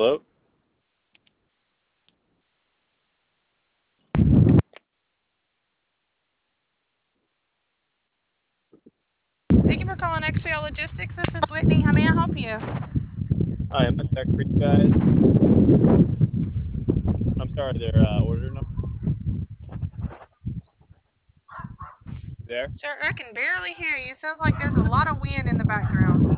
Hello? Thank you for calling XCL Logistics. This is Whitney. How may I help you? Hi, I'm a tech for you guys. I'm sorry, their order number there. Sir, I can barely hear you. Sounds like there's a lot of wind in the background.